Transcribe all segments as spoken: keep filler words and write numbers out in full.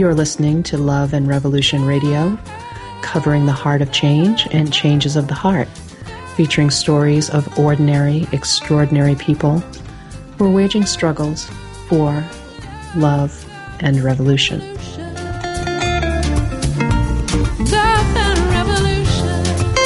You're listening to Love and Revolution Radio, covering the heart of change and changes of the heart, featuring stories of ordinary, extraordinary people who are waging struggles for love and revolution. Love and revolution.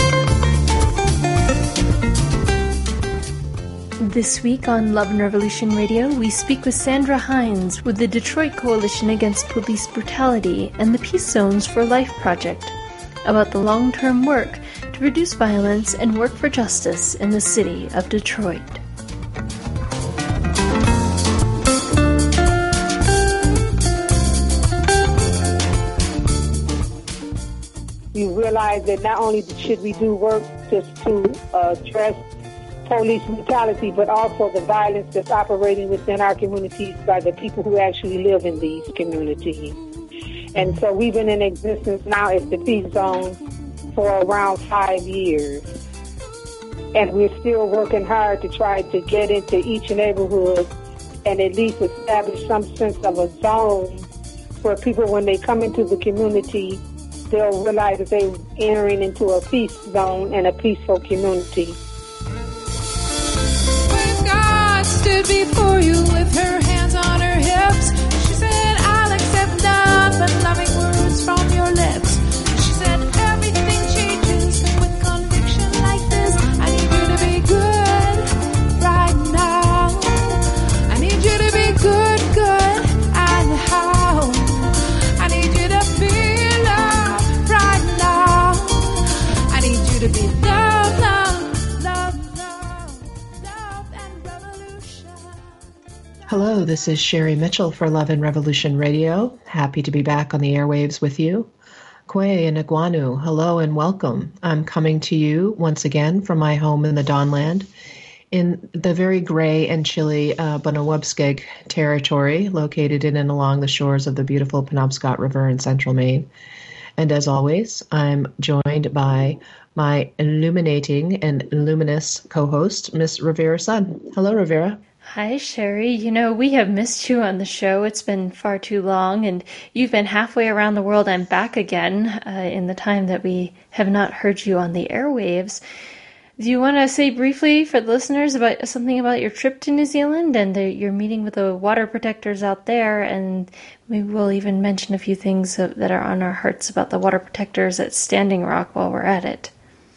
This week on Love and Revolution Radio, we speak with Sandra Hines with the Detroit Coalition Against Police Brutality and the Peace Zones for Life project about the long-term work to reduce violence and work for justice in the city of Detroit. You realize that not only should we do work just to uh, address police brutality, but also the violence that's operating within our communities by the people who actually live in these communities. And so we've been in existence now as the Peace Zone for around five years. And we're still working hard to try to get into each neighborhood and at least establish some sense of a zone where people, when they come into the community, they'll realize that they're entering into a peace zone and a peaceful community. When God stood before you with her hands on her hips, she said, I'll accept love and loving words from your lips. She said, everything changes with conviction like this. I need you to be good right now. I need you to be good, good, and how. I need you to feel love right now. I need you to be love, love, love, love, love and revolution. Hello, this is Sherry Mitchell for Love and Revolution Radio. Happy to be back on the airwaves with you. Kwe and Iguanu, hello and welcome. I'm coming to you once again from my home in the Dawnland in the very gray and chilly uh, Bunawebskeg territory, located in and along the shores of the beautiful Penobscot River in central Maine. And as always, I'm joined by my illuminating and luminous co-host, Miss Rivera Sun. Hello, Rivera. Hi, Sherry. You know, we have missed you on the show. It's been far too long, and you've been halfway around the world and back again uh, in the time that we have not heard you on the airwaves. Do you want to say briefly for the listeners about something about your trip to New Zealand and the, your meeting with the water protectors out there? And maybe we'll even mention a few things that are on our hearts about the water protectors at Standing Rock while we're at it.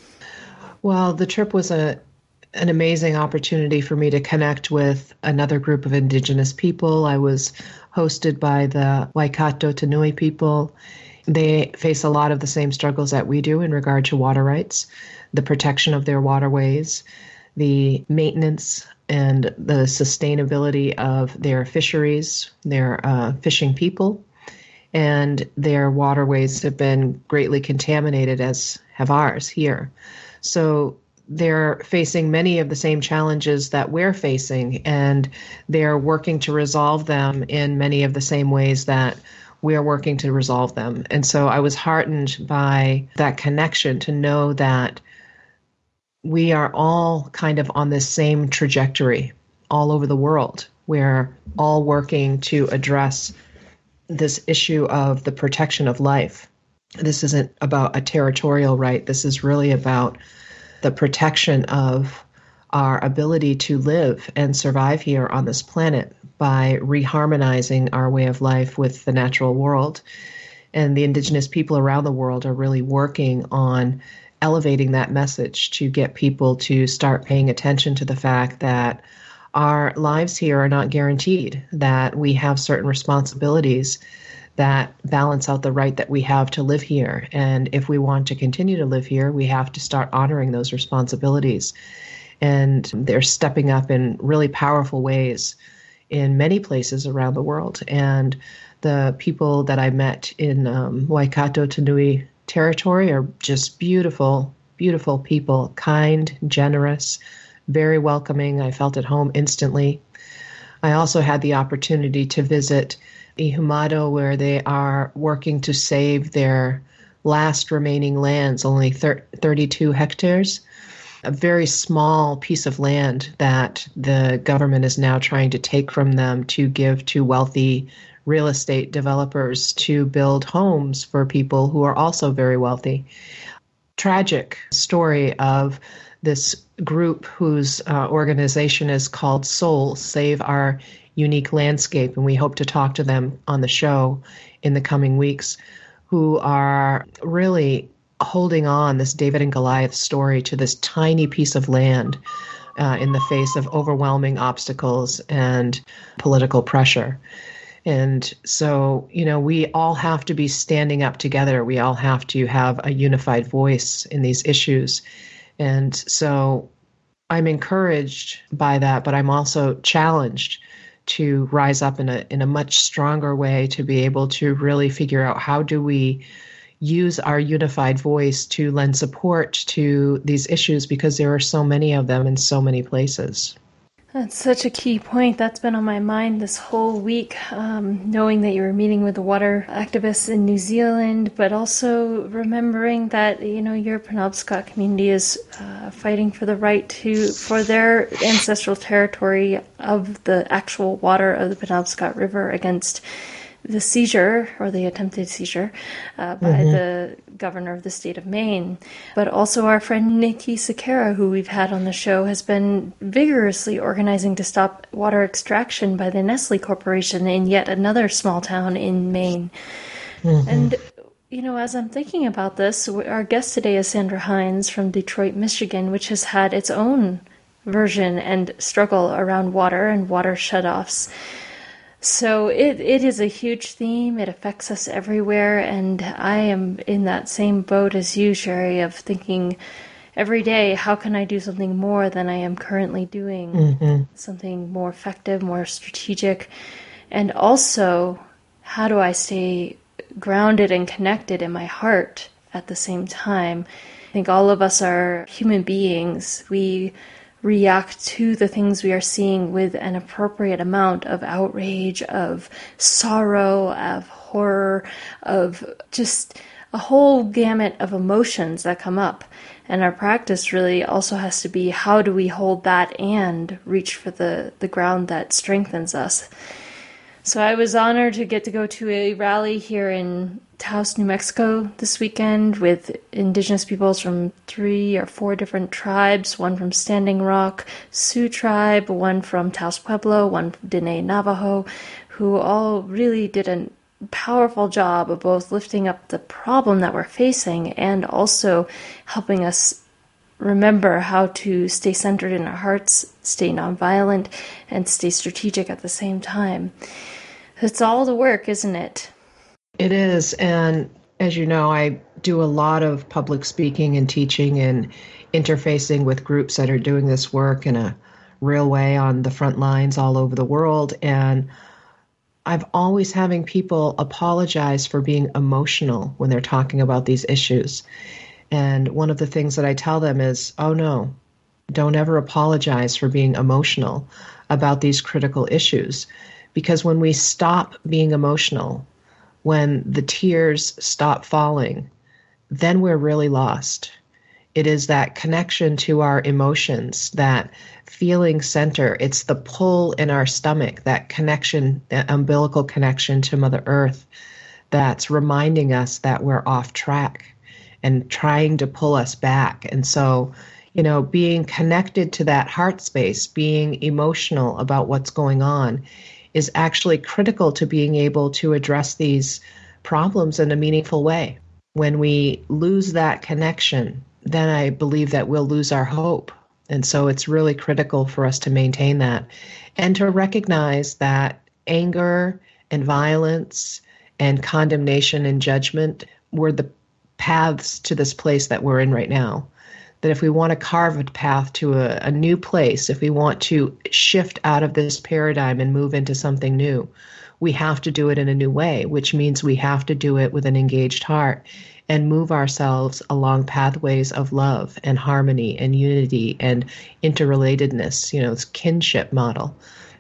Well, the trip was a an amazing opportunity for me to connect with another group of Indigenous people. I was hosted by the Waikato Tanui people. They face a lot of the same struggles that we do in regard to water rights, the protection of their waterways, the maintenance and the sustainability of their fisheries, their uh, fishing people, and their waterways have been greatly contaminated, as have ours here. So they're facing many of the same challenges that we're facing, and they're working to resolve them in many of the same ways that we're working to resolve them. And so I was heartened by that connection to know that we are all kind of on this same trajectory all over the world. We're all working to address this issue of the protection of life. This isn't about a territorial right. This is really about the protection of our ability to live and survive here on this planet by reharmonizing our way of life with the natural world. And the Indigenous people around the world are really working on elevating that message to get people to start paying attention to the fact that our lives here are not guaranteed, that we have certain responsibilities that balance out the right that we have to live here. And if we want to continue to live here, we have to start honoring those responsibilities. And they're stepping up in really powerful ways in many places around the world. And the people that I met in um, Waikato Tanui territory are just beautiful, beautiful people, kind, generous, very welcoming. I felt at home instantly. I also had the opportunity to visit Ihumado, where they are working to save their last remaining lands, only thirty-two hectares, a very small piece of land that the government is now trying to take from them to give to wealthy real estate developers to build homes for people who are also very wealthy. Tragic story of this group whose uh, organization is called SOUL, Save Our Unique Landscape, and we hope to talk to them on the show in the coming weeks, who are really holding on this David and Goliath story to this tiny piece of land uh, in the face of overwhelming obstacles and political pressure. And so, you know, we all have to be standing up together. We all have to have a unified voice in these issues. And so I'm encouraged by that, but I'm also challenged to rise up in a in a much stronger way to be able to really figure out how do we use our unified voice to lend support to these issues, because there are so many of them in so many places. That's such a key point. That's been on my mind this whole week, um, knowing that you were meeting with the water activists in New Zealand, but also remembering that, you know, your Penobscot community is uh, fighting for the right to, for their ancestral territory of the actual water of the Penobscot River against the seizure, or the attempted seizure, uh, by mm-hmm. the governor of the state of Maine. But also our friend Nikki Sakara, who we've had on the show, has been vigorously organizing to stop water extraction by the Nestle Corporation in yet another small town in Maine. Mm-hmm. And, you know, as I'm thinking about this, our guest today is Sandra Hines from Detroit, Michigan, which has had its own version and struggle around water and water shutoffs. So it, it is a huge theme. It affects us everywhere. And I am in that same boat as you, Sherry, of thinking every day, how can I do something more than I am currently doing? Mm-hmm. Something more effective, more strategic. And also, how do I stay grounded and connected in my heart at the same time? I think all of us are human beings. We react to the things we are seeing with an appropriate amount of outrage, of sorrow, of horror, of just a whole gamut of emotions that come up. And our practice really also has to be, how do we hold that and reach for the, the ground that strengthens us? So I was honored to get to go to a rally here in Taos, New Mexico this weekend with indigenous peoples from three or four different tribes, one from Standing Rock Sioux tribe, one from Taos Pueblo, one from Diné Navajo, who all really did a powerful job of both lifting up the problem that we're facing and also helping us remember how to stay centered in our hearts, stay nonviolent, and stay strategic at the same time. It's all the work, isn't it? It is. And as you know, I do a lot of public speaking and teaching and interfacing with groups that are doing this work in a real way on the front lines all over the world. And I'm always having people apologize for being emotional when they're talking about these issues. And one of the things that I tell them is, oh no, don't ever apologize for being emotional about these critical issues. Because when we stop being emotional, when the tears stop falling, then we're really lost. It is that connection to our emotions, that feeling center. It's the pull in our stomach, that connection, that umbilical connection to Mother Earth, that's reminding us that we're off track and trying to pull us back. And so, you know, being connected to that heart space, being emotional about what's going on, is actually critical to being able to address these problems in a meaningful way. When we lose that connection, then I believe that we'll lose our hope. And so it's really critical for us to maintain that and to recognize that anger and violence and condemnation and judgment were the paths to this place that we're in right now. That if we want to carve a path to a, a new place, if we want to shift out of this paradigm and move into something new, we have to do it in a new way, which means we have to do it with an engaged heart and move ourselves along pathways of love and harmony and unity and interrelatedness, you know, it's kinship model.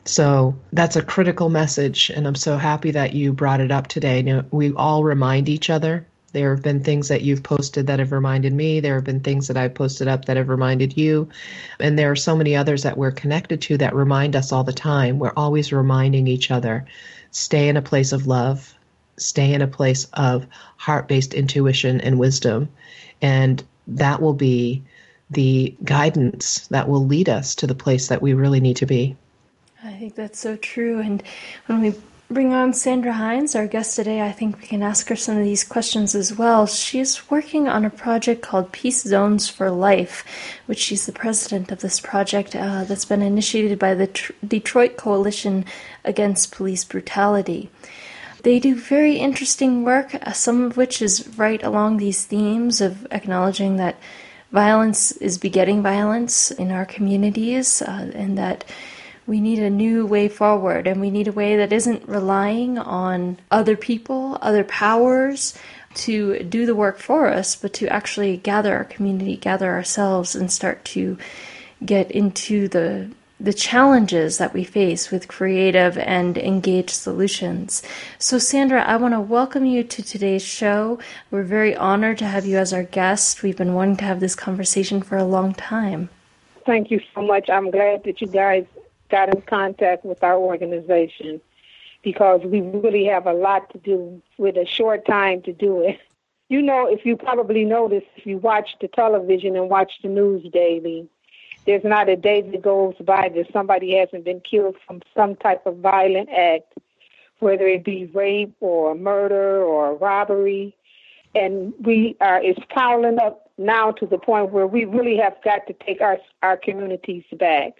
So that's a critical message, and I'm so happy that you brought it up today. You know, we all remind each other. There have been things that you've posted that have reminded me. There have been things that I've posted up that have reminded you. And there are so many others that we're connected to that remind us all the time. We're always reminding each other stay in a place of love, stay in a place of heart-based intuition and wisdom. And that will be the guidance that will lead us to the place that we really need to be. I think that's so true. And when we bring on Sandra Hines, our guest today, I think we can ask her some of these questions as well. She's working on a project called Peace Zones for Life, which she's the president of this project uh, that's been initiated by the Tr- Detroit Coalition Against Police Brutality. They do very interesting work, uh, some of which is right along these themes of acknowledging that violence is begetting violence in our communities, uh, and that we need a new way forward, and we need a way that isn't relying on other people, other powers to do the work for us, but to actually gather our community, gather ourselves, and start to get into the the challenges that we face with creative and engaged solutions. So Sandra, I want to welcome you to today's show. We're very honored to have you as our guest. We've been wanting to have this conversation for a long time. Thank you so much. I'm glad that you guys got in contact with our organization, because we really have a lot to do with a short time to do it. You know, if you probably noticed, if you watch the television and watch the news daily, there's not a day that goes by that somebody hasn't been killed from some type of violent act, whether it be rape or murder or robbery. And we are, it's piling up now to the point where we really have got to take our, our communities back.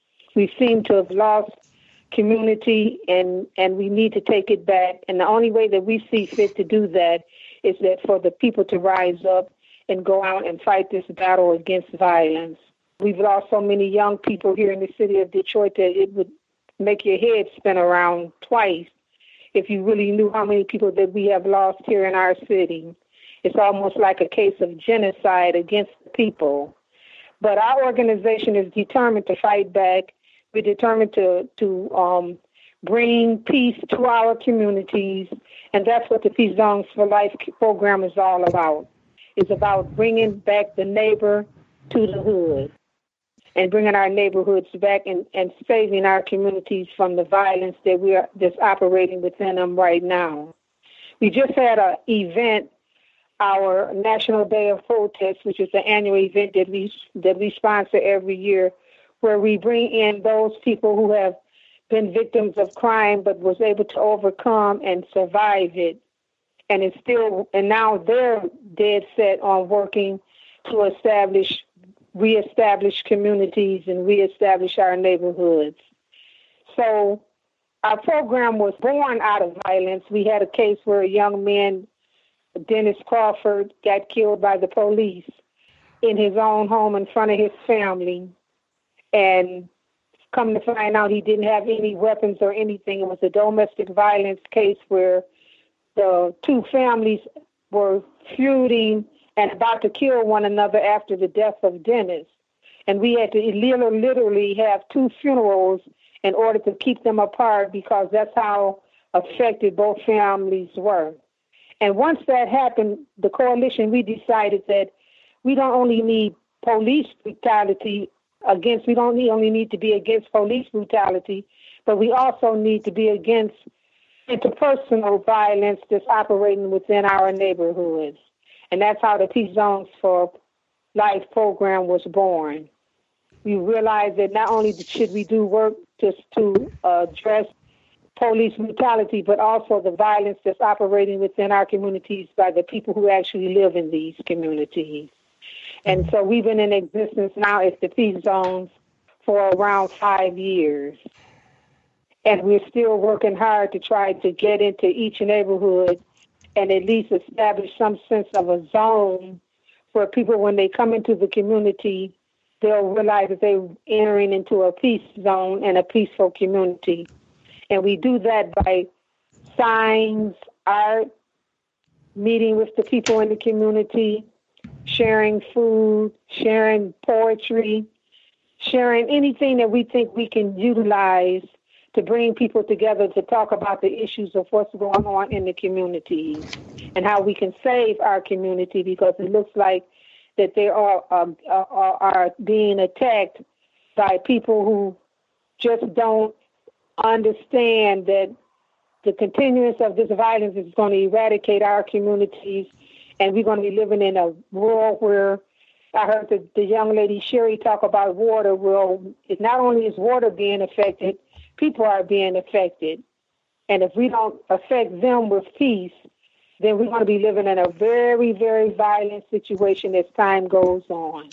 We seem to have lost community, and, and we need to take it back. And the only way that we see fit to do that is that for the people to rise up and go out and fight this battle against violence. We've lost so many young people here in the city of Detroit that it would make your head spin around twice if you really knew how many people that we have lost here in our city. It's almost like a case of genocide against the people. But our organization is determined to fight back. We're determined to, to um, bring peace to our communities, and that's what the Peace Zones for Life program is all about. It's about bringing back the neighbor to the hood, and bringing our neighborhoods back, and, and saving our communities from the violence that we are that's operating within them right now. We just had an event, our National Day of Protest, which is the annual event that we that we sponsor every year, where we bring in those people who have been victims of crime but was able to overcome and survive it, and it's still and now they're dead set on working to establish. reestablish communities and reestablish our neighborhoods. So our program was born out of violence. We had a case where a young man, Dennis Crawford, got killed by the police in his own home in front of his family. And come to find out, he didn't have any weapons or anything. It was a domestic violence case where the two families were feuding and about to kill one another after the death of Dennis. And we had to literally have two funerals in order to keep them apart, because that's how affected both families were. And once that happened, the coalition, we decided that we don't only need police brutality against, we don't only need to be against police brutality, but we also need to be against interpersonal violence that's operating within our neighborhoods. And that's how the Peace Zones for Life program was born. We realized that not only should we do work just to uh, address police brutality, but also the violence that's operating within our communities by the people who actually live in these communities. And so we've been in existence now as the Peace Zones for around five years. And we're still working hard to try to get into each neighborhood and at least establish some sense of a zone where people, when they come into the community, they'll realize that they're entering into a peace zone and a peaceful community. And we do that by signs, art, meeting with the people in the community, sharing food, sharing poetry, sharing anything that we think we can utilize to bring people together to talk about the issues of what's going on in the communities and how we can save our community, because it looks like that they are, um, are, are being attacked by people who just don't understand that the continuance of this violence is going to eradicate our communities, and we're going to be living in a world where I heard the, the young lady Sherry talk about water. Well, it not only is water being affected, people are being affected. And if we don't affect them with peace, then we're going to be living in a very, very violent situation as time goes on.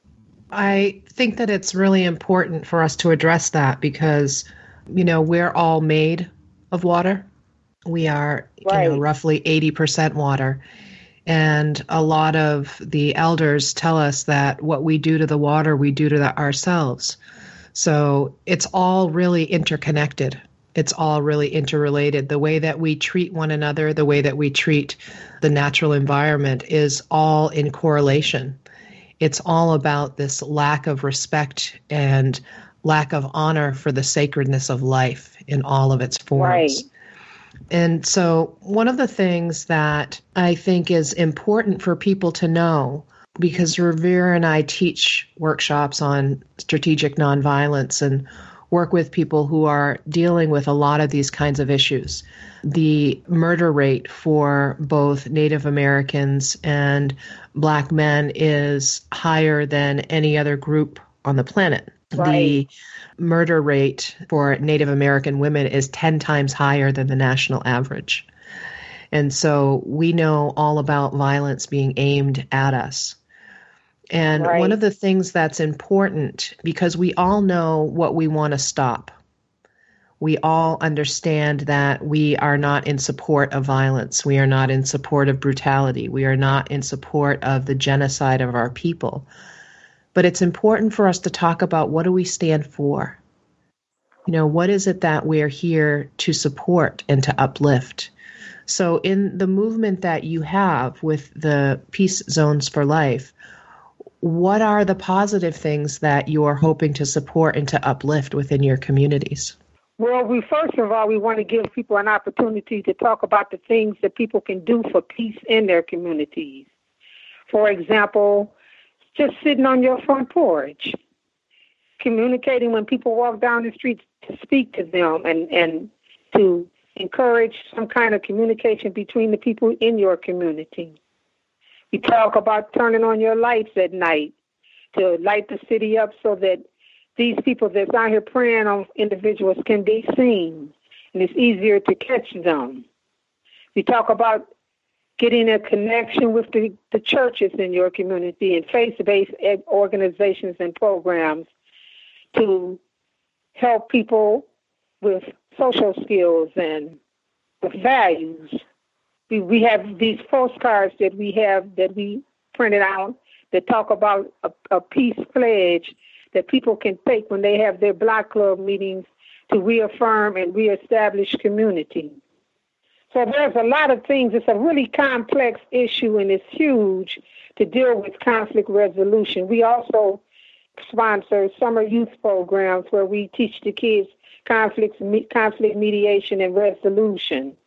I think that it's really important for us to address that because, you know, we're all made of water. We are, right. you know, roughly eighty percent water. And a lot of the elders tell us that what we do to the water, we do to the, ourselves. So it's all really interconnected. It's all really interrelated. The way that we treat one another, the way that we treat the natural environment is all in correlation. It's all about this lack of respect and lack of honor for the sacredness of life in all of its forms. Right. And so one of the things that I think is important for people to know, because Revere and I teach workshops on strategic nonviolence and work with people who are dealing with a lot of these kinds of issues. The murder rate for both Native Americans and Black men is higher than any other group on the planet. Right. The murder rate for Native American women is ten times higher than the national average. And so we know all about violence being aimed at us. And right. one of the things that's important, because we all know what we want to stop. We all understand that we are not in support of violence. We are not in support of brutality. We are not in support of the genocide of our people. But it's important for us to talk about, what do we stand for? You know, what is it that we're here to support and to uplift? So in the movement that you have with the Peace Zones for Life, what are the positive things that you are hoping to support and to uplift within your communities? Well, we first of all, we want to give people an opportunity to talk about the things that people can do for peace in their communities. For example, just sitting on your front porch, communicating when people walk down the street, to speak to them and, and to encourage some kind of communication between the people in your community. We talk about turning on your lights at night to light the city up so that these people that's out here preying on individuals can be seen, and it's easier to catch them. We talk about getting a connection with the, the churches in your community and faith-based organizations and programs to help people with social skills and with values. We, we have these postcards that we have that we printed out that talk about a, a peace pledge that people can take when they have their block club meetings to reaffirm and reestablish community. So there's a lot of things. It's a really complex issue, and it's huge to deal with conflict resolution. We also sponsor summer youth programs where we teach the kids conflict, conflict mediation and resolution.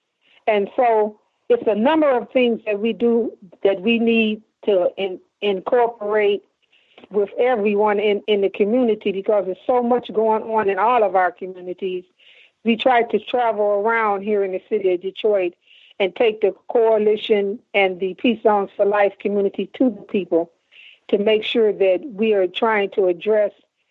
And so it's a number of things that we do that we need to in, incorporate with everyone in, in the community, because there's so much going on in all of our communities. We try to travel around here in the city of Detroit and take the coalition and the Peace Zones for Life community to the people to make sure that we are trying to address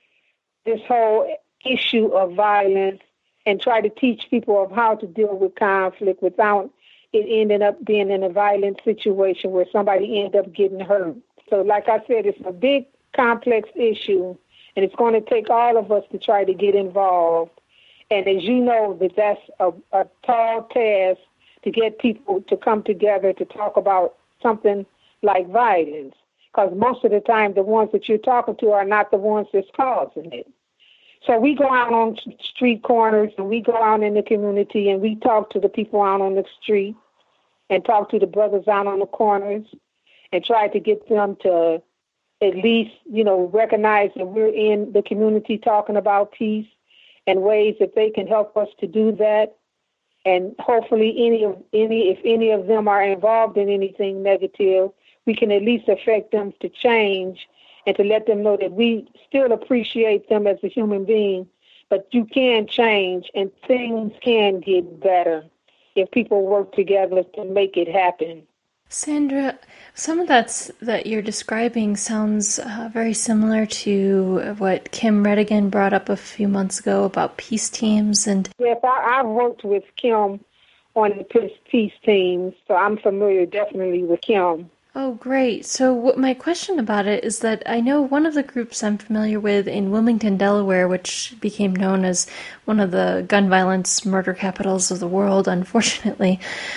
this whole issue of violence and try to teach people of how to deal with conflict without it ending up being in a violent situation where somebody ends up getting hurt. So like I said, it's a big, complex issue, and it's going to take all of us to try to get involved. And as you know, that that's a, a tall task to get people to come together to talk about something like violence, because most of the time the ones that you're talking to are not the ones that's causing it. So we go out on street corners and we go out in the community and we talk to the people out on the street and talk to the brothers out on the corners and try to get them to at least, you know, recognize that we're in the community talking about peace and ways that they can help us to do that. And hopefully any of any if any of them are involved in anything negative, we can at least affect them to change and to let them know that we still appreciate them as a human being, But you can change, and things can get better if people work together to make it happen. Sandra, some of that's that you're describing sounds uh, very similar to what Kim Redigan brought up a few months ago about peace teams. And yes, I, I've worked with Kim on the peace, peace teams, so I'm familiar definitely with Kim. Oh, great. So what my question about it is that I know one of the groups I'm familiar with in Wilmington, Delaware, which became known as one of the gun violence murder capitals of the world, unfortunately.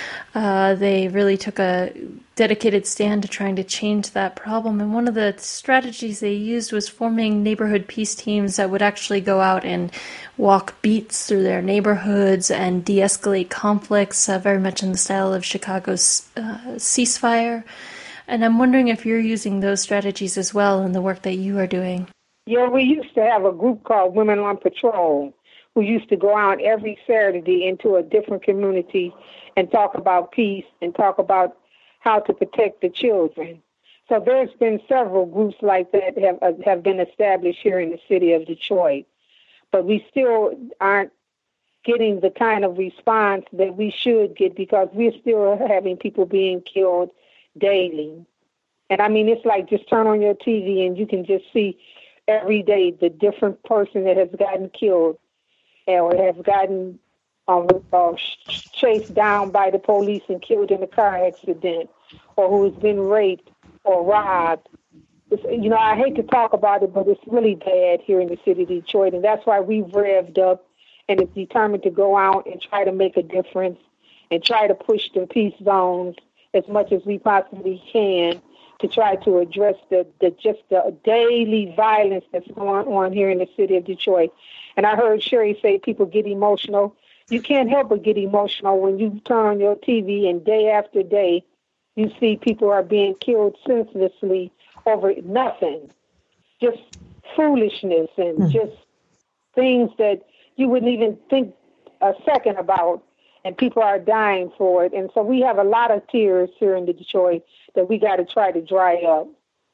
Uh, they really took a dedicated stand to trying to change that problem. And one of the strategies they used was forming neighborhood peace teams that would actually go out and walk beats through their neighborhoods and de-escalate conflicts, uh, very much in the style of Chicago's uh, ceasefire. And I'm wondering if you're using those strategies as well in the work that you are doing. Yeah, we used to have a group called Women on Patrol who used to go out every Saturday into a different community and talk about peace and talk about how to protect the children. So there's been several groups like that have uh, have been established here in the city of Detroit. But we still aren't getting the kind of response that we should get because we're still having people being killed daily. And I mean, it's like just turn on your T V and you can just see every day the different person that has gotten killed or has gotten um, uh, chased down by the police and killed in a car accident, or who has been raped or robbed. It's, you know, I hate to talk about it, but it's really bad here in the city of Detroit, and that's why we've revved up and is determined to go out and try to make a difference and try to push the peace zones as much as we possibly can to try to address the, the just the daily violence that's going on here in the city of Detroit. And I heard Sherry say people get emotional. You can't help but get emotional when you turn on your T V and day after day you see people are being killed senselessly over nothing, just foolishness and mm. just things that you wouldn't even think a second about, and people are dying for it. And so we have a lot of tears here in Detroit that we got to try to dry up.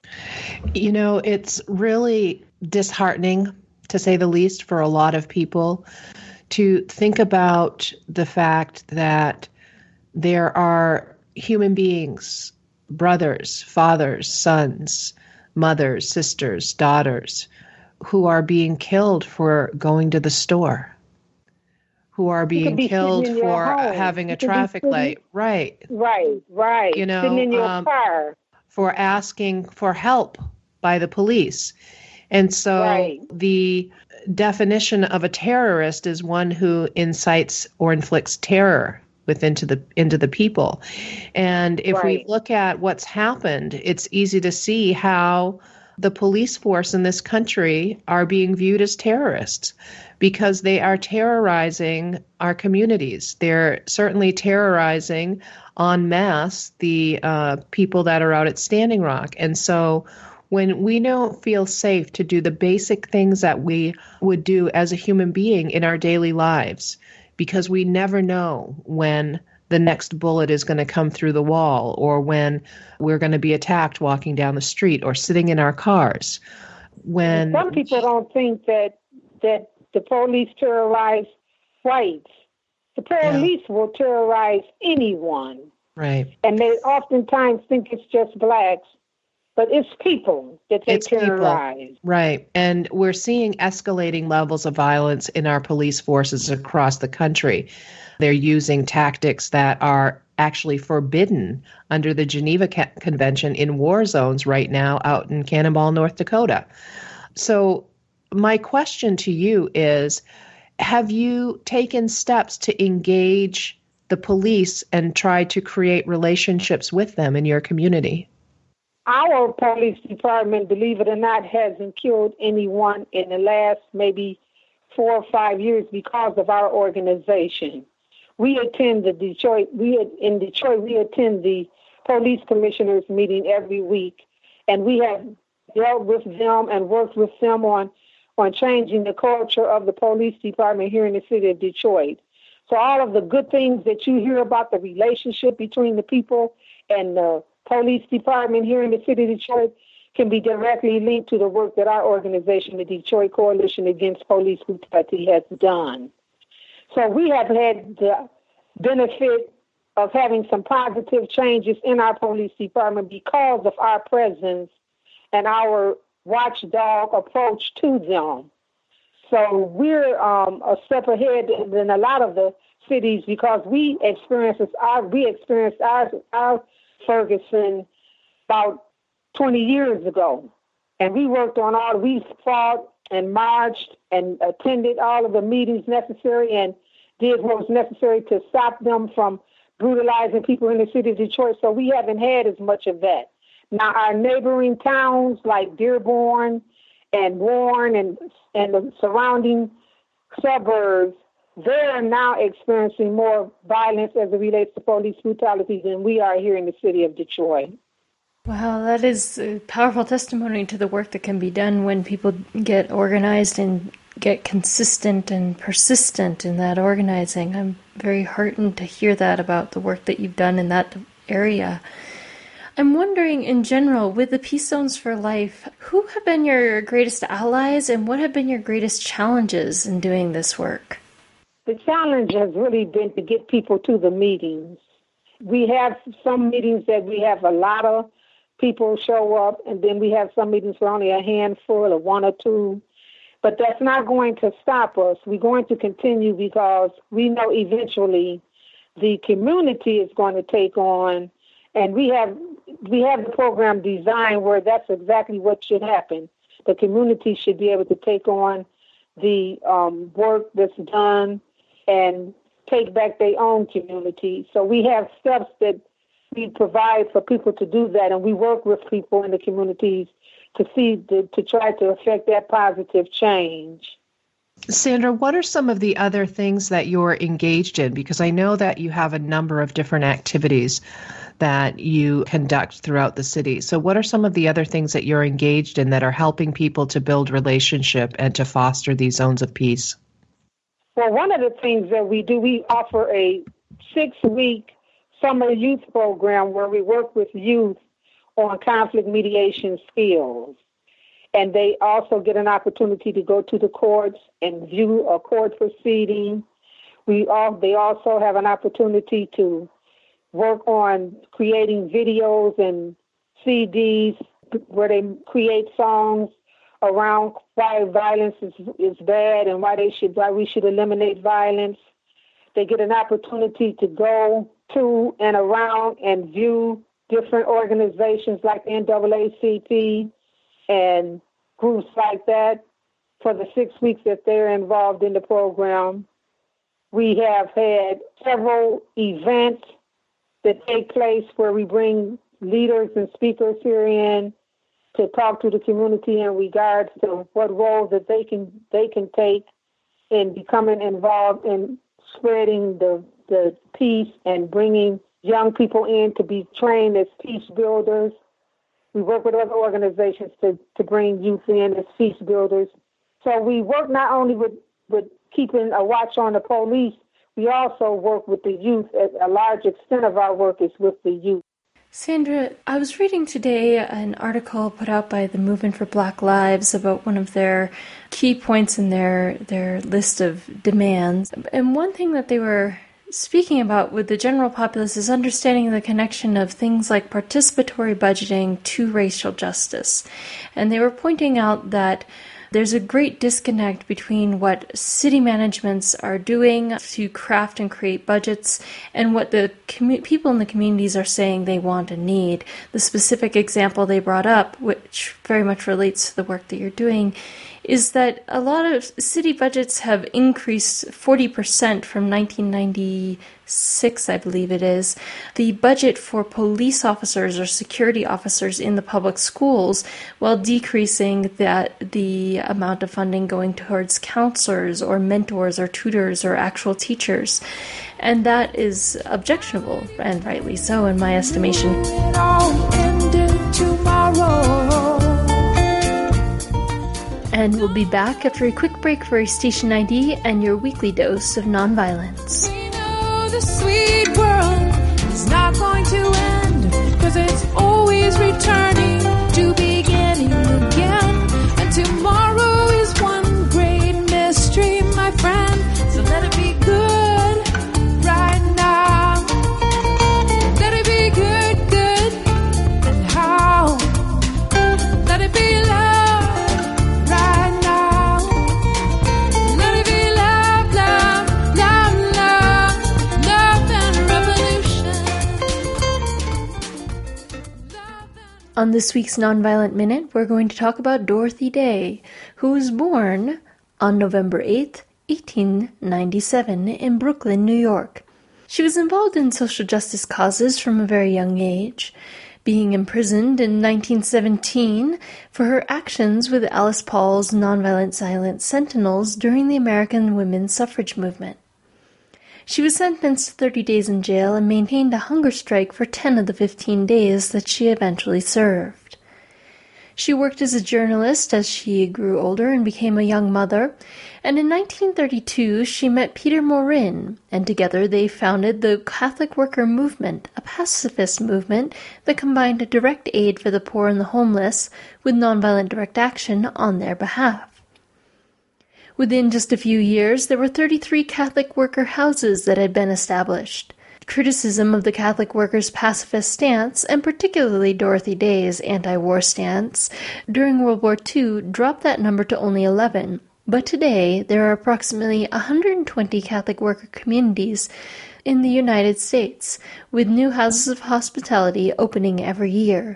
You know, it's really disheartening, to say the least, for a lot of people to think about the fact that there are human beings, brothers, fathers, sons, mothers, sisters, daughters, who are being killed for going to the store, who are being be killed for home. having a you traffic light, right? Right, right. You know, sitting in your um, car. For asking for help by the police. And so right. the definition of a terrorist is one who incites or inflicts terror within to the into the people. And if right. we look at what's happened, it's easy to see how the police force in this country are being viewed as terrorists because they are terrorizing our communities. They're certainly terrorizing en masse the uh, people that are out at Standing Rock. And so when we don't feel safe to do the basic things that we would do as a human being in our daily lives, because we never know when the next bullet is going to come through the wall or when we're going to be attacked walking down the street or sitting in our cars. When some people don't think that that the police terrorize whites. The police yeah. will terrorize anyone. Right. And they oftentimes think it's just blacks, but it's people that they it's terrorize. People. Right. And we're seeing escalating levels of violence in our police forces across the country. They're using tactics that are actually forbidden under the Geneva Convention in war zones right now out in Cannonball, North Dakota. So my question to you is, have you taken steps to engage the police and try to create relationships with them in your community? Our police department, believe it or not, hasn't killed anyone in the last maybe four or five years because of our organization. We attend the Detroit, we in Detroit, we attend the police commissioners meeting every week, and we have dealt with them and worked with them on, on changing the culture of the police department here in the city of Detroit. So all of the good things that you hear about the relationship between the people and the police department here in the city of Detroit, can be directly linked to the work that our organization, the Detroit Coalition Against Police Brutality, has done. So we have had the benefit of having some positive changes in our police department because of our presence and our watchdog approach to them. So we're um, a step ahead than a lot of the cities because we experienced our we experienced our our Ferguson about twenty years ago, and we worked on all. We fought and marched and attended all of the meetings necessary and did what was necessary to stop them from brutalizing people in the city of Detroit. So we haven't had as much of that. Now our neighboring towns like Dearborn and Warren and and the surrounding suburbs, they're now experiencing more violence as it relates to police brutality than we are here in the city of Detroit. Wow, that is a powerful testimony to the work that can be done when people get organized and get consistent and persistent in that organizing. I'm very heartened to hear that about the work that you've done in that area. I'm wondering, in general, with the Peace Zones for Life, who have been your greatest allies and what have been your greatest challenges in doing this work? The challenge has really been to get people to the meetings. We have some meetings that we have a lot of people show up, and then we have some meetings where only a handful or one or two. But that's not going to stop us. We're going to continue because we know eventually the community is going to take on, and we have we have the program designed where that's exactly what should happen. The community should be able to take on the um, work that's done and take back their own community. So we have steps that we provide for people to do that, and we work with people in the communities to see, to, to try to affect that positive change. Sandra, what are some of the other things that you're engaged in? Because I know that you have a number of different activities that you conduct throughout the city. So what are some of the other things that you're engaged in that are helping people to build relationship and to foster these zones of peace? Well, one of the things that we do, we offer a six-week summer youth program where we work with youth on conflict mediation skills. And they also get an opportunity to go to the courts and view a court proceeding. We all, they also have an opportunity to work on creating videos and C Ds where they create songs around why violence is, is bad and why they should why we should eliminate violence. They get an opportunity to go to and around and view different organizations like the N double A C P and groups like that for the six weeks that they're involved in the program. We have had several events that take place where we bring leaders and speakers here in to talk to the community in regards to what role that they can they can take in becoming involved in spreading the, the peace and bringing young people in to be trained as peace builders. We work with other organizations to, to bring youth in as peace builders. So we work not only with, with keeping a watch on the police, we also work with the youth. A large extent of our work is with the youth. Sandra, I was reading today an article put out by the Movement for Black Lives about one of their key points in their, their list of demands. And one thing that they were speaking about with the general populace is understanding the connection of things like participatory budgeting to racial justice. And they were pointing out that there's a great disconnect between what city managements are doing to craft and create budgets and what the commu- people in the communities are saying they want and need. The specific example they brought up, which very much relates to the work that you're doing, is that a lot of city budgets have increased forty percent from nineteen ninety-six, I believe it is. The budget for police officers or security officers in the public schools, while decreasing that the amount of funding going towards counselors or mentors or tutors or actual teachers. And that is objectionable, and rightly so in my estimation. It all ended tomorrow. And we'll be back after a quick break for Station I D and your weekly dose of nonviolence. We know the sweet world is not going to end, 'cause it's always returning to begin. On this week's Nonviolent Minute, we're going to talk about Dorothy Day, who was born on November eighth, eighteen ninety-seven, in Brooklyn, New York. She was involved in social justice causes from a very young age, being imprisoned in nineteen seventeen for her actions with Alice Paul's Nonviolent Silent Sentinels during the American women's suffrage movement. She was sentenced to thirty days in jail and maintained a hunger strike for ten of the fifteen days that she eventually served. She worked as a journalist as she grew older and became a young mother, and in nineteen thirty-two she met Peter Maurin, and together they founded the Catholic Worker Movement, a pacifist movement that combined direct aid for the poor and the homeless with nonviolent direct action on their behalf. Within just a few years, there were thirty-three Catholic worker houses that had been established. Criticism of the Catholic workers' pacifist stance, and particularly Dorothy Day's anti-war stance, during World War Two dropped that number to only eleven, but today there are approximately one hundred twenty Catholic worker communities in the United States, with new houses of hospitality opening every year.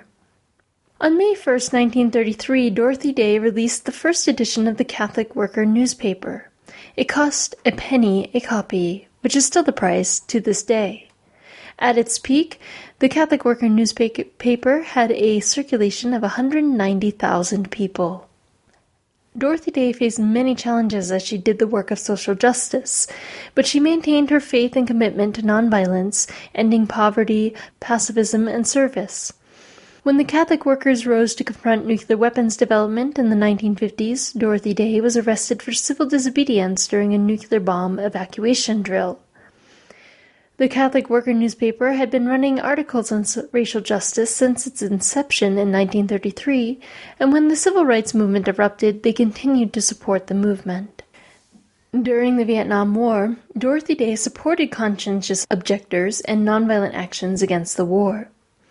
On May first, nineteen thirty-three, Dorothy Day released the first edition of the Catholic Worker newspaper. It cost a penny a copy, which is still the price to this day. At its peak, the Catholic Worker newspaper had a circulation of one hundred ninety thousand people. Dorothy Day faced many challenges as she did the work of social justice, but she maintained her faith and commitment to nonviolence, ending poverty, pacifism, and service. When the Catholic workers rose to confront nuclear weapons development in the nineteen fifties, Dorothy Day was arrested for civil disobedience during a nuclear bomb evacuation drill. The Catholic Worker newspaper had been running articles on racial justice since its inception in nineteen thirty-three, and when the civil rights movement erupted, they continued to support the movement. During the Vietnam War, Dorothy Day supported conscientious objectors and nonviolent actions against the war.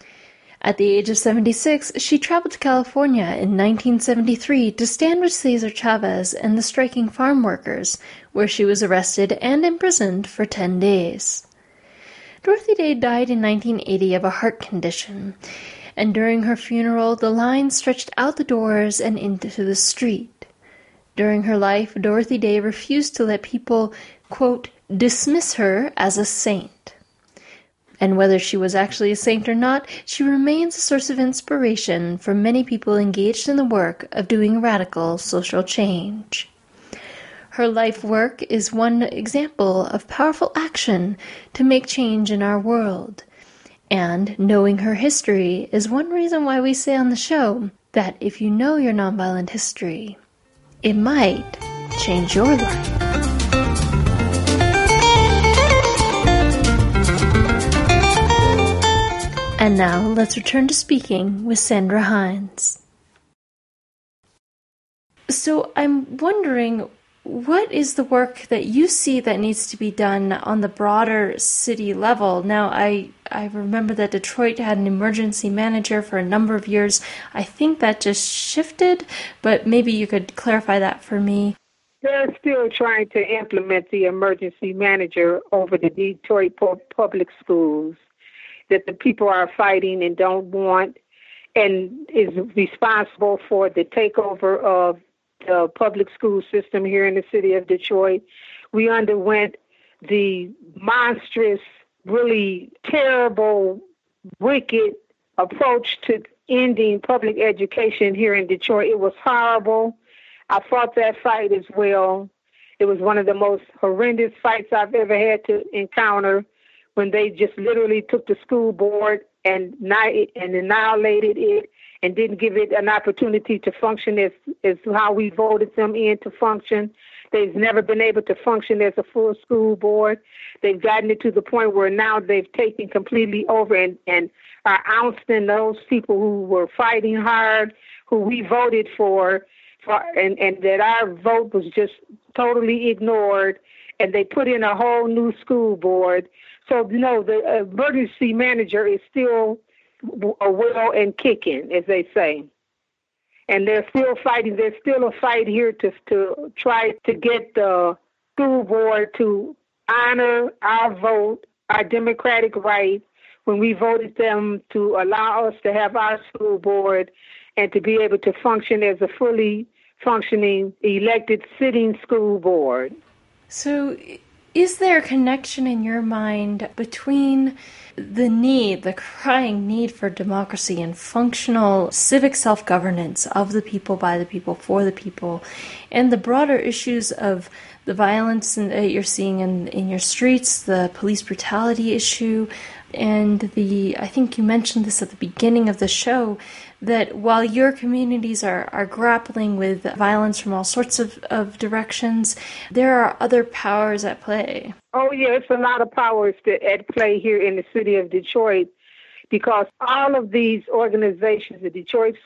At the age of seventy-six, she traveled to California in nineteen seventy-three to stand with Cesar Chavez and the striking farm workers, where she was arrested and imprisoned for ten days. Dorothy Day died in nineteen eighty of a heart condition, and during her funeral, the line stretched out the doors and into the street. During her life, Dorothy Day refused to let people, quote, dismiss her as a saint. And whether she was actually a saint or not, she remains a source of inspiration for many people engaged in the work of doing radical social change. Her life work is one example of powerful action to make change in our world. And knowing her history is one reason why we say on the show that if you know your nonviolent history, it might change your life. And now, let's return to speaking with Sandra Hines. So I'm wondering, what is the work that you see that needs to be done on the broader city level? Now, I, I remember that Detroit had an emergency manager for a number of years. I think that just shifted, but maybe you could clarify that for me. They're still trying to implement the emergency manager over the Detroit public schools that the people are fighting and don't want, and is responsible for the takeover of the public school system here in the city of Detroit. We underwent the monstrous, really terrible, wicked approach to ending public education here in Detroit. It was horrible. I fought that fight as well. It was one of the most horrendous fights I've ever had to encounter, when they just literally took the school board and and annihilated it and didn't give it an opportunity to function as, as how we voted them in to function. They've never been able to function as a full school board. They've gotten it to the point where now they've taken completely over and, and are ousting those people who were fighting hard, who we voted for, for and, and that our vote was just totally ignored, and they put in a whole new school board. So, you know, the emergency manager is still well and kicking, as they say. And they're still fighting. There's still a fight here to to try to get the school board to honor our vote, our democratic right, when we voted them to allow us to have our school board and to be able to function as a fully functioning elected sitting school board. So is there a connection in your mind between the need, the crying need for democracy and functional civic self-governance of the people, by the people, for the people, and the broader issues of the violence that you're seeing in, in your streets, the police brutality issue, and the, I think you mentioned this at the beginning of the show, that while your communities are, are grappling with violence from all sorts of, of directions, there are other powers at play. Oh, yeah, it's a lot of powers to, at play here in the city of Detroit, because all of these organizations, the Detroit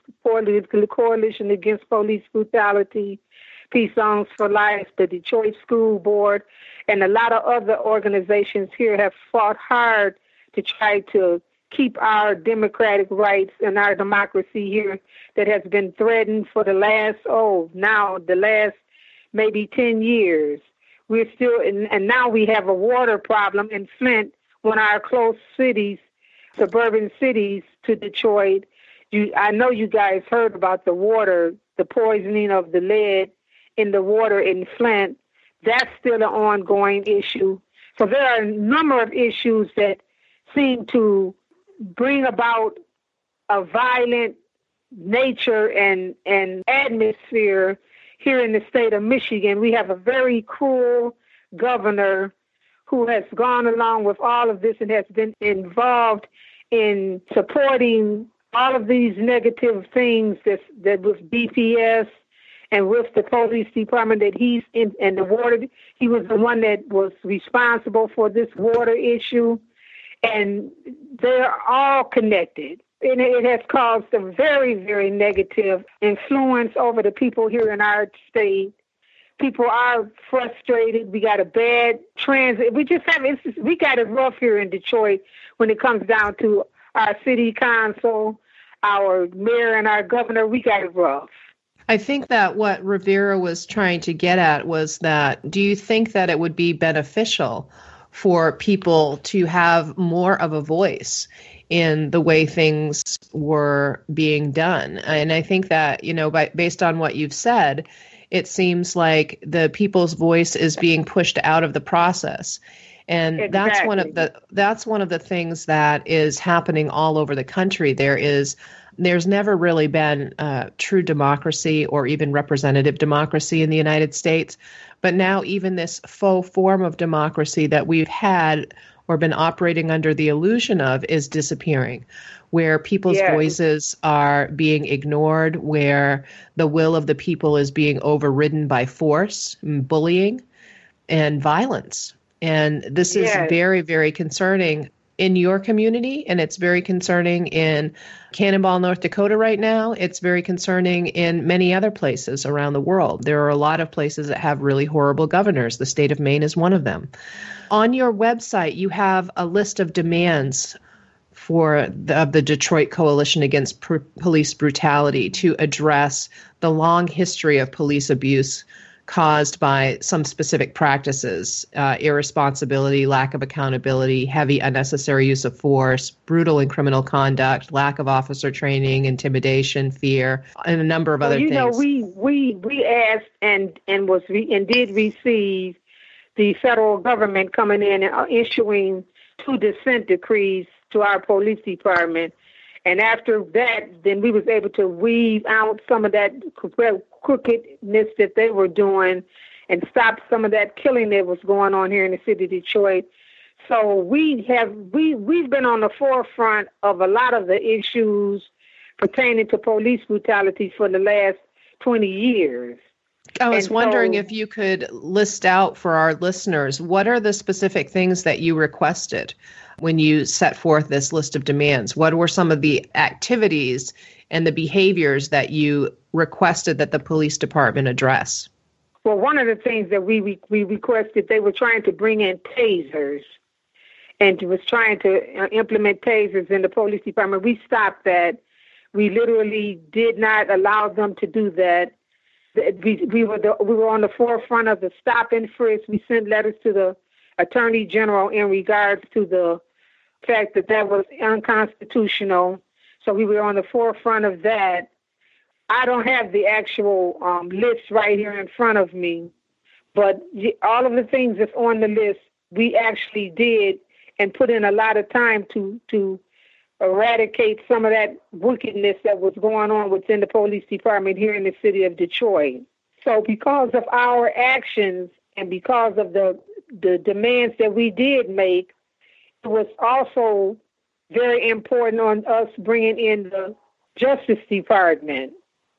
Coalition Against Police Brutality, Peace Songs for Life, the Detroit School Board, and a lot of other organizations here have fought hard to try to keep our democratic rights and our democracy here that has been threatened for the last, oh, now the last maybe ten years. We're still, in, and now we have a water problem in Flint, one of our close cities, suburban cities to Detroit. You, I know you guys heard about the water, the poisoning of the lead in the water in Flint. That's still an ongoing issue. So there are a number of issues that seem to bring about a violent nature and, and atmosphere here in the state of Michigan. We have a very cruel governor who has gone along with all of this and has been involved in supporting all of these negative things that, that with D P S and with the police department that he's in, and the water, he was the one that was responsible for this water issue. And they're all connected. And it has caused a very, very negative influence over the people here in our state. People are frustrated. We got a bad transit. We just have, it's just, we got it rough here in Detroit when it comes down to our city council, our mayor, and our governor. We got it rough. I think that what Rivera was trying to get at was that, do you think that it would be beneficial for people to have more of a voice in the way things were being done? And I think that, you know, by, based on what you've said, it seems like the people's voice is being pushed out of the process. And exactly. that's one of the that's one of the things that is happening all over the country. There is there's never really been uh, true democracy or even representative democracy in the United States. But now even this faux form of democracy that we've had or been operating under the illusion of is disappearing, where people's yeah. voices are being ignored, where the will of the people is being overridden by force, bullying, and violence. And this is yes. very, very concerning in your community, and it's very concerning in Cannonball, North Dakota right now. It's very concerning in many other places around the world. There are a lot of places that have really horrible governors. The state of Maine is one of them. On your website, you have a list of demands for the, of the Detroit Coalition Against Pr- Police Brutality to address the long history of police abuse caused by some specific practices, uh, irresponsibility, lack of accountability, heavy unnecessary use of force, brutal and criminal conduct, lack of officer training, intimidation, fear, and a number of well, other you things. You know, we, we, we asked and, and, was re- and did receive the federal government coming in and issuing two dissent decrees to our police department. And after that, then we was able to weave out some of that crookedness that they were doing and stop some of that killing that was going on here in the city of Detroit. So we have we we've been on the forefront of a lot of the issues pertaining to police brutality for the last twenty years. I was and wondering so, if you could list out for our listeners, what are the specific things that you requested when you set forth this list of demands? What were some of the activities and the behaviors that you requested that the police department address? Well, one of the things that we we, we requested, they were trying to bring in tasers and was trying to uh, implement tasers in the police department. We stopped that. We literally did not allow them to do that. We, we were the, we were on the forefront of the stop and frisk. We sent letters to the Attorney General in regards to the fact that that was unconstitutional. So we were on the forefront of that. I don't have the actual um, list right here in front of me, but all of the things that's on the list, we actually did and put in a lot of time to to eradicate some of that wickedness that was going on within the police department here in the city of Detroit. So because of our actions and because of the the demands that we did make, it was also very important on us bringing in the Justice Department.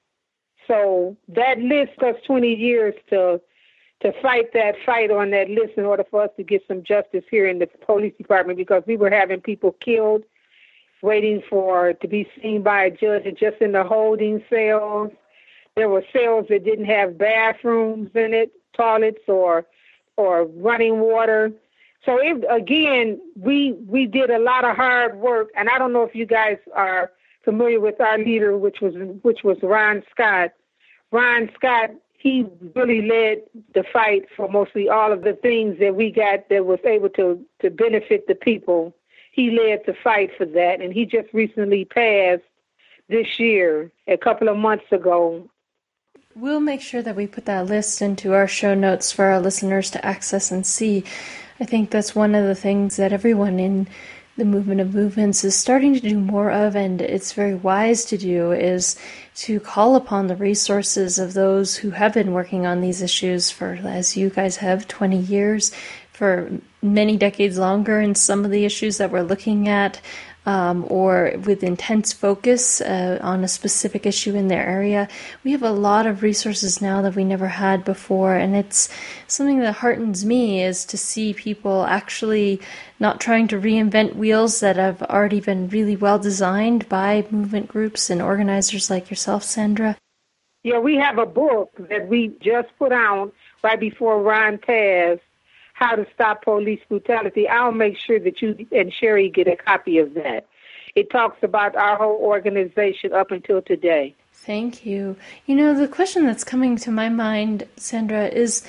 So that list took us twenty years to to fight that fight on that list in order for us to get some justice here in the police department, because we were having people killed waiting for to be seen by a judge and just in the holding cells. There were cells that didn't have bathrooms in it, toilets or or running water. So it, again, we we did a lot of hard work, and I don't know if you guys are familiar with our leader, which was which was Ron Scott. Ron Scott, he really led the fight for mostly all of the things that we got that was able to, to benefit the people. He led the fight for that, and he just recently passed this year, a couple of months ago. We'll make sure that we put that list into our show notes for our listeners to access and see. I think that's one of the things that everyone in the movement of movements is starting to do more of, and it's very wise to do, is to call upon the resources of those who have been working on these issues for, as you guys have, twenty years, for many decades longer, and some of the issues that we're looking at, um, or with intense focus uh, on a specific issue in their area. We have a lot of resources now that we never had before, and it's something that heartens me is to see people actually not trying to reinvent wheels that have already been really well designed by movement groups and organizers like yourself, Sandra. Yeah, we have a book that we just put out right before Ron passed, How to Stop Police Brutality. I'll make sure that you and Sherry get a copy of that. It talks about our whole organization up until today. Thank you. You know, the question that's coming to my mind, Sandra, is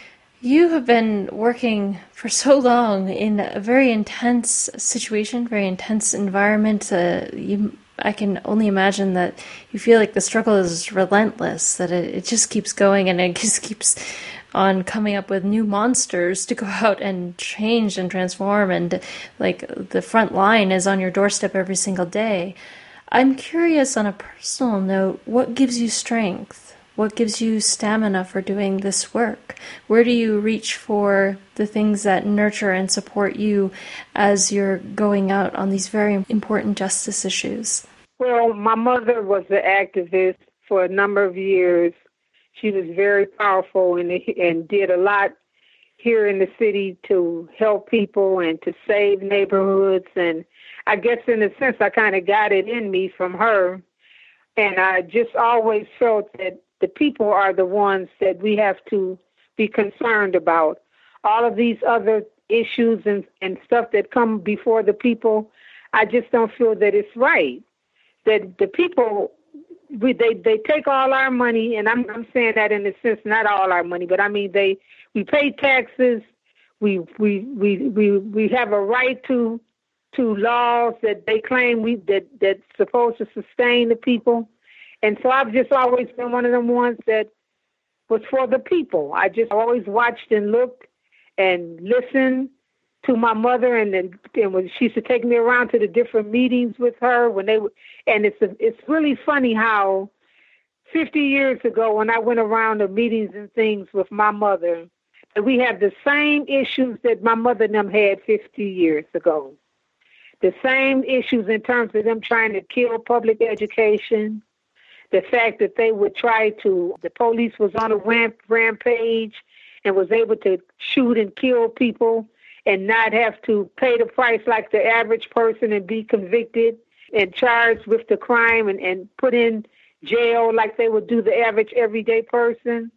you have been working for so long in a very intense situation, very intense environment. Uh, you, I can only imagine that you feel like the struggle is relentless, that it, it just keeps going and it just keeps on coming up with new monsters to go out and change and transform, and like the front line is on your doorstep every single day. I'm curious, on a personal note, what gives you strength? What gives you stamina for doing this work? Where do you reach for the things that nurture and support you as you're going out on these very important justice issues? Well, my mother was an activist for a number of years. She was very powerful and, and did a lot here in the city to help people and to save neighborhoods. And I guess in a sense, I kind of got it in me from her. And I just always felt that the people are the ones that we have to be concerned about. All of these other issues and, and stuff that come before the people, I just don't feel that it's right. That the people... We, they they take all our money, and I'm I'm saying that in a sense, not all our money, but I mean they we pay taxes, we we we we, we have a right to to laws that they claim we that that's supposed to sustain the people, and so I've just always been one of them ones that was for the people. I just always watched and looked and listened to my mother, and then and when she used to take me around to the different meetings with her when they were, and it's a, it's really funny how fifty years ago when I went around to meetings and things with my mother, that we have the same issues that my mother and them had fifty years ago. The same issues in terms of them trying to kill public education, the fact that they would try to, the police was on a ramp, rampage and was able to shoot and kill people and not have to pay the price like the average person and be convicted and charged with the crime and, and put in jail like they would do the average everyday person.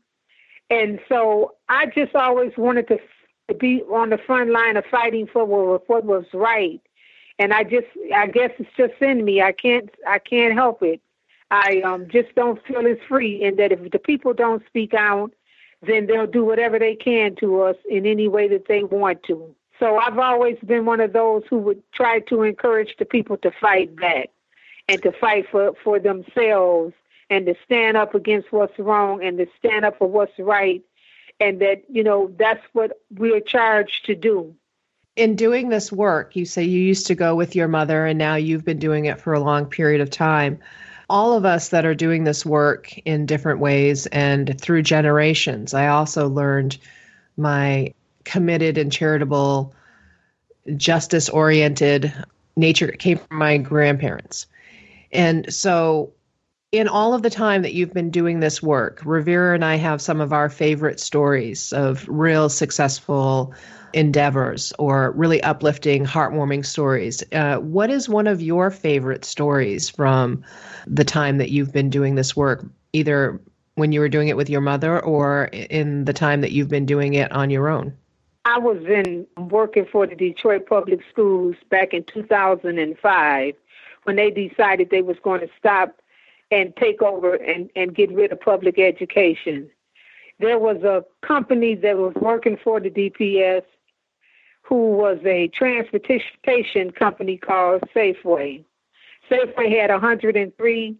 And so I just always wanted to, to be on the front line of fighting for what, what was right. And I just, I guess it's just in me. I can't, I can't help it. I um, just don't feel it's free, and that if the people don't speak out, then they'll do whatever they can to us in any way that they want to. So I've always been one of those who would try to encourage the people to fight back and to fight for, for themselves and to stand up against what's wrong and to stand up for what's right. And that, you know, that's what we're charged to do. In doing this work, you say you used to go with your mother and now you've been doing it for a long period of time. All of us that are doing this work in different ways and through generations, I also learned my committed and charitable, justice-oriented nature came from my grandparents. And so in all of the time that you've been doing this work, Revere and I have some of our favorite stories of real successful endeavors or really uplifting, heartwarming stories. Uh, what is one of your favorite stories from the time that you've been doing this work, either when you were doing it with your mother or in the time that you've been doing it on your own? I was in working for the Detroit Public Schools back in two thousand five when they decided they was going to stop and take over and, and get rid of public education. There was a company that was working for the D P S who was a transportation company called Safeway. Safeway had one hundred three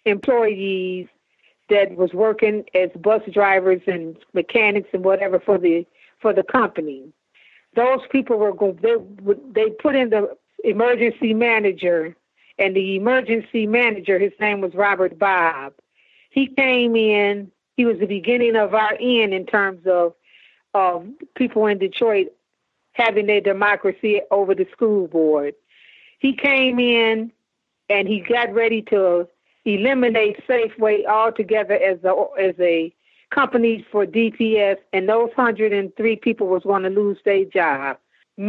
employees that was working as bus drivers and mechanics and whatever for the for the company. Those people were going, they, they put in the emergency manager, and the emergency manager, his name was Robert Bobb. He came in, he was the beginning of our end in terms of, of people in Detroit having their democracy over the school board. He came in and he got ready to eliminate Safeway altogether as a, as a companies for D P S, and those one hundred three people was going to lose their job.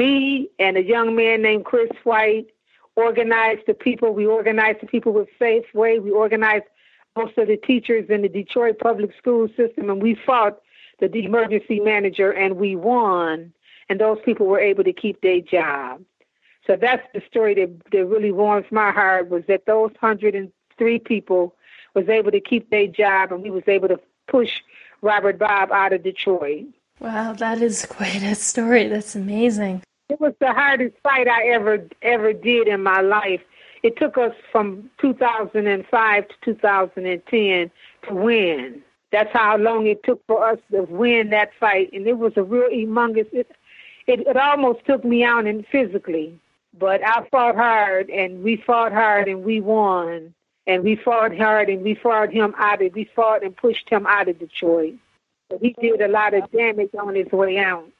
Me and a young man named Chris White organized the people. We organized the people with Safeway. We organized most of the teachers in the Detroit public school system, and we fought the emergency manager, and we won, and those people were able to keep their job. So that's the story that, that really warms my heart, was that those one hundred three people was able to keep their job, and we was able to push Robert Bobb out of Detroit. Wow, that is quite a story. That's amazing. It was the hardest fight I ever ever did in my life. It took us from two thousand five to two thousand ten to win. That's how long it took for us to win that fight. And it was a real humongous, it, it, it almost took me out and physically. But I fought hard, and we fought hard, and we won. And we fought hard, and we fought him out of, we fought and pushed him out of Detroit. So he did a lot of damage on his way out.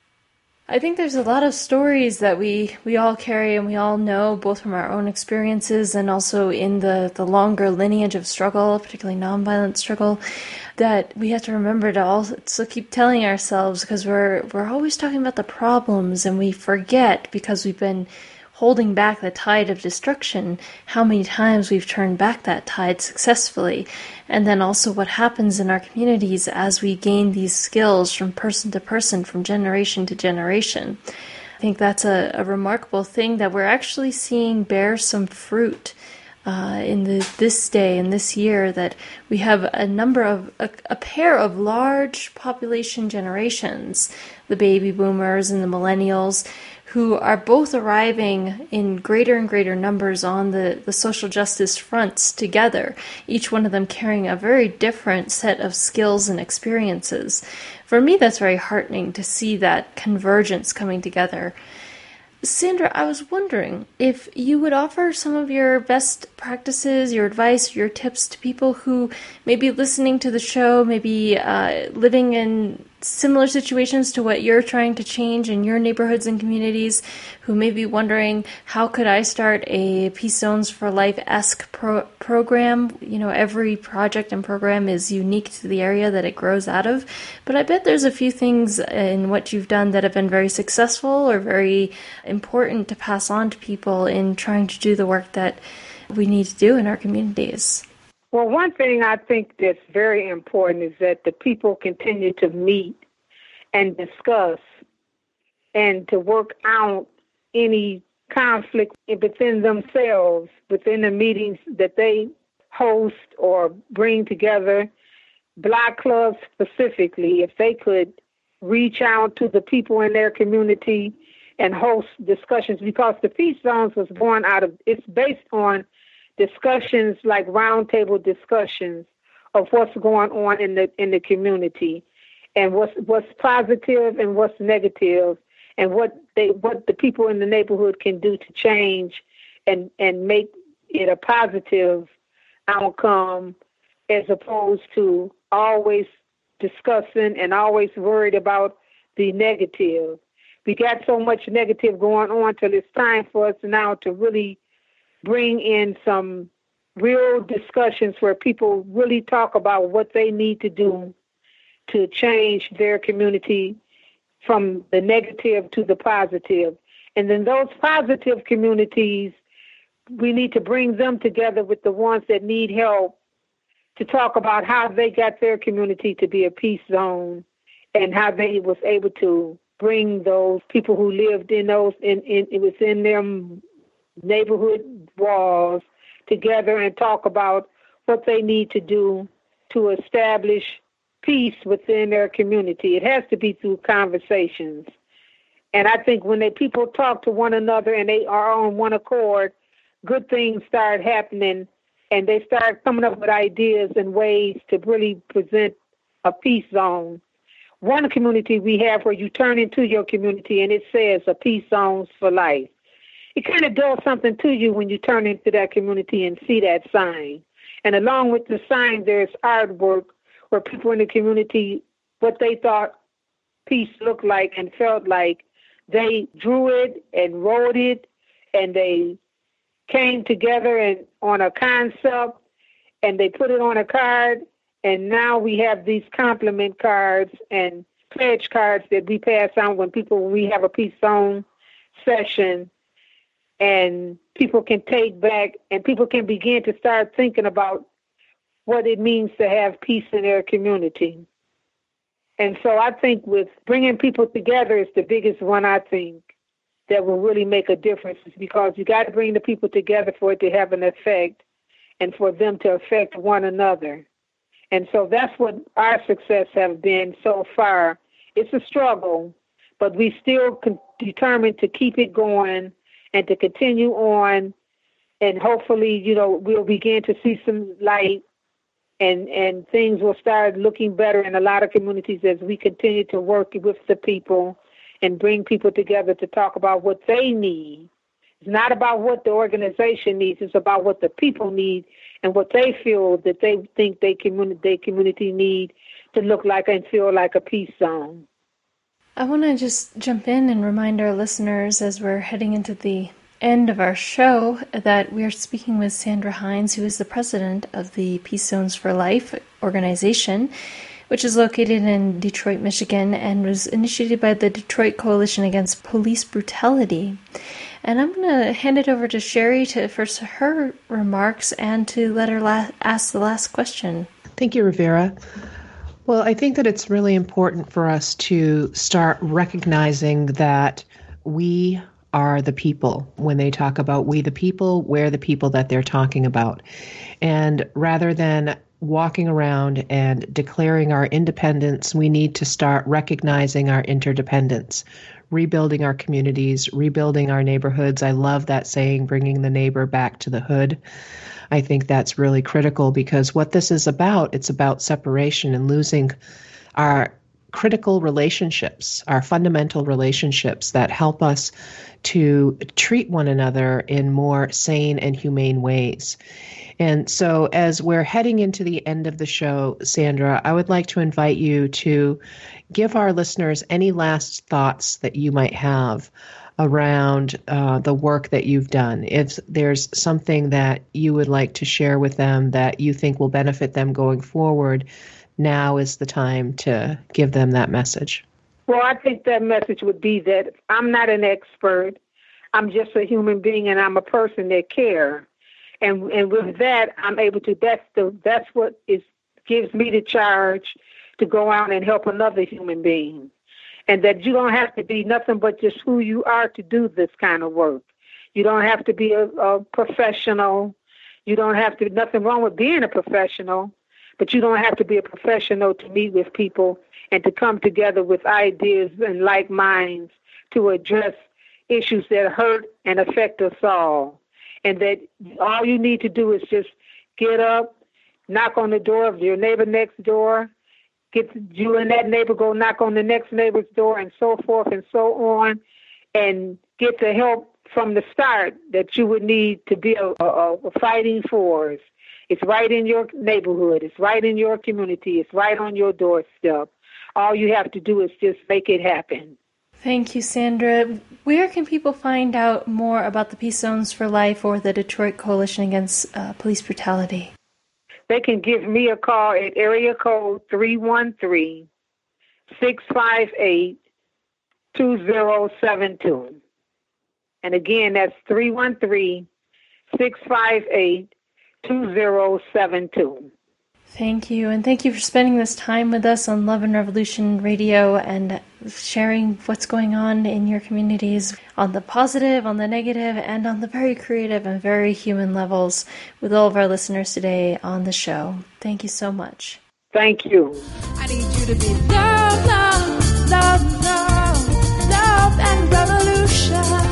I think there's a lot of stories that we, we all carry and we all know, both from our own experiences and also in the, the longer lineage of struggle, particularly nonviolent struggle, that we have to remember to also keep telling ourselves, because we're we're always talking about the problems and we forget, because we've been holding back the tide of destruction, how many times we've turned back that tide successfully. And then also what happens in our communities as we gain these skills from person to person, from generation to generation. I think that's a, a remarkable thing that we're actually seeing bear some fruit uh, in the, this day and this year, that we have a number of, a, a pair of large population generations, the baby boomers and the millennials, who are both arriving in greater and greater numbers on the, the social justice fronts together, each one of them carrying a very different set of skills and experiences. For me, that's very heartening to see that convergence coming together. Sandra, I was wondering if you would offer some of your best practices, your advice, your tips to people who may be listening to the show, maybe uh, living in similar situations to what you're trying to change in your neighborhoods and communities, who may be wondering, how could I start a Peace Zones for Life-esque pro- program? You know, every project and program is unique to the area that it grows out of, but I bet there's a few things in what you've done that have been very successful or very important to pass on to people in trying to do the work that we need to do in our communities. Well, one thing I think that's very important is that the people continue to meet and discuss and to work out any conflict within themselves, within the meetings that they host or bring together. Block clubs specifically, if they could reach out to the people in their community and host discussions, because the Peace Zones was born out of, it's based on discussions like roundtable discussions of what's going on in the in the community, and what's what's positive and what's negative, and what they what the people in the neighborhood can do to change and and make it a positive outcome, as opposed to always discussing and always worried about the negative. We got so much negative going on till it's time for us now to really bring in some real discussions where people really talk about what they need to do to change their community from the negative to the positive. And then those positive communities, we need to bring them together with the ones that need help to talk about how they got their community to be a peace zone and how they was able to bring those people who lived in those in, in within them neighborhood walls together and talk about what they need to do to establish peace within their community. It has to be through conversations. And I think when they people talk to one another and they are on one accord, good things start happening, and they start coming up with ideas and ways to really present a peace zone. One community we have where you turn into your community and it says a peace zones for life. It kind of does something to you when you turn into that community and see that sign. And along with the sign, there's artwork where people in the community, what they thought peace looked like and felt like, they drew it and wrote it, and they came together and on a concept, and they put it on a card. And now we have these compliment cards and pledge cards that we pass on when people, when we have a peace zone session, and people can take back and people can begin to start thinking about what it means to have peace in their community. And so I think with bringing people together is the biggest one, I think, that will really make a difference, because you got to bring the people together for it to have an effect and for them to affect one another. And so that's what our success has been so far. It's a struggle, but we still con- determined to keep it going and to continue on. And hopefully, you know, we'll begin to see some light, and, and things will start looking better in a lot of communities as we continue to work with the people and bring people together to talk about what they need. It's not about what the organization needs. It's about what the people need and what they feel that they think they community, they community need to look like and feel like a peace zone. I want to just jump in and remind our listeners as we're heading into the end of our show that we are speaking with Sandra Hines, who is the president of the Peace Zones for Life organization, which is located in Detroit, Michigan, and was initiated by the Detroit Coalition Against Police Brutality. And I'm going to hand it over to Sherry to first her remarks and to let her la- ask the last question. Thank you, Rivera. Well, I think that it's really important for us to start recognizing that we are the people. When they talk about we the people, we're the people that they're talking about. And rather than walking around and declaring our independence, we need to start recognizing our interdependence, rebuilding our communities, rebuilding our neighborhoods. I love that saying, bringing the neighbor back to the hood. I think that's really critical, because what this is about, it's about separation and losing our critical relationships, our fundamental relationships that help us to treat one another in more sane and humane ways. And so as we're heading into the end of the show, Sandra, I would like to invite you to give our listeners any last thoughts that you might have around uh, the work that you've done. If there's something that you would like to share with them that you think will benefit them going forward, now is the time to give them that message. Well, I think that message would be that I'm not an expert. I'm just a human being, and I'm a person that cares. And and with that, I'm able to, that's the that's what is gives me the charge to go out and help another human being. And that you don't have to be nothing but just who you are to do this kind of work. You don't have to be a, a professional. You don't have to, nothing wrong with being a professional, but you don't have to be a professional to meet with people and to come together with ideas and like minds to address issues that hurt and affect us all. And that all you need to do is just get up, knock on the door of your neighbor next door, get you and that neighbor go knock on the next neighbor's door, and so forth and so on, and get the help from the start that you would need to be a, a, a fighting force. It's right in your neighborhood. It's right in your community. It's right on your doorstep. All you have to do is just make it happen. Thank you, Sandra. Where can people find out more about the Peace Zones for Life or the Detroit Coalition Against uh, Police Brutality? They can give me a call at area code three one three, six five eight, two zero seven two. And again, that's three one three, six five eight, two zero seven two. Thank you, and thank you for spending this time with us on Love and Revolution Radio and sharing what's going on in your communities on the positive, on the negative, and on the very creative and very human levels with all of our listeners today on the show. Thank you so much. Thank you. I need you to be love, love, love, love, love and revolution.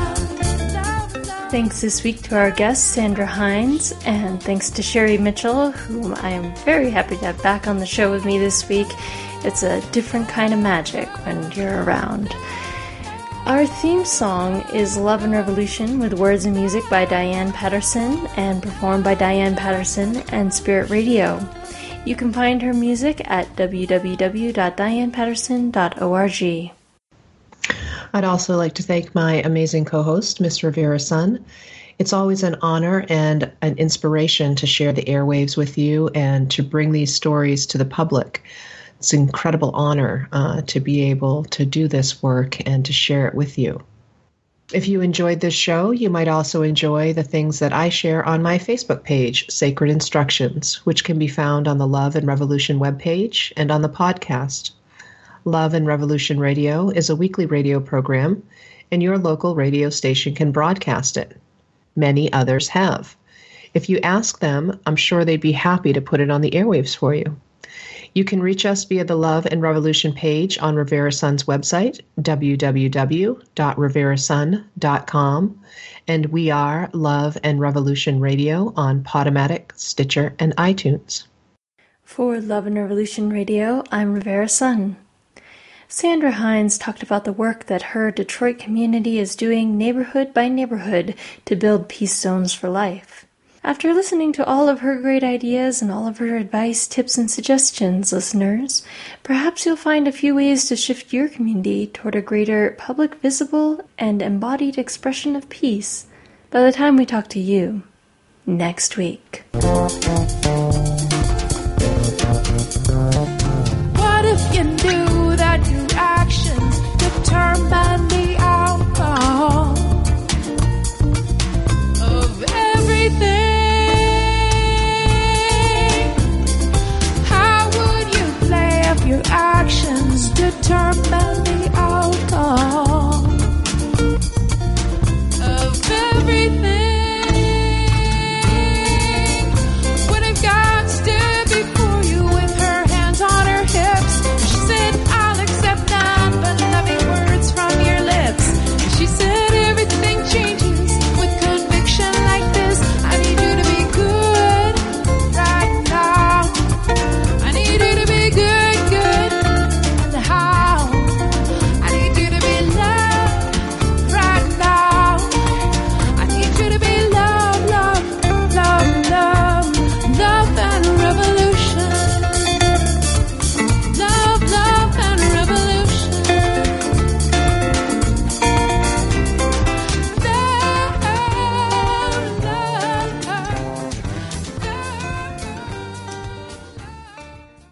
Thanks this week to our guest, Sandra Hines, and thanks to Sherry Mitchell, whom I am very happy to have back on the show with me this week. It's a different kind of magic when you're around. Our theme song is Love and Revolution with words and music by Diane Patterson and performed by Diane Patterson and Spirit Radio. You can find her music at w w w dot diane patterson dot org. I'd also like to thank my amazing co-host, Miss Rivera Sun. It's always an honor and an inspiration to share the airwaves with you and to bring these stories to the public. It's an incredible honor uh, to be able to do this work and to share it with you. If you enjoyed this show, you might also enjoy the things that I share on my Facebook page, Sacred Instructions, which can be found on the Love and Revolution webpage and on the podcast. Love and Revolution Radio is a weekly radio program, and your local radio station can broadcast it. Many others have. If you ask them, I'm sure they'd be happy to put it on the airwaves for you. You can reach us via the Love and Revolution page on Rivera Sun's website, w w w dot rivera sun dot com, and we are Love and Revolution Radio on Podomatic, Stitcher, and iTunes. For Love and Revolution Radio, I'm Rivera Sun. Sandra Hines talked about the work that her Detroit community is doing neighborhood by neighborhood to build peace zones for life. After listening to all of her great ideas and all of her advice, tips, and suggestions, listeners, perhaps you'll find a few ways to shift your community toward a greater public, visible, and embodied expression of peace by the time we talk to you next week. What if you knew that your actions determine the outcome of everything? How would you play if your actions determine the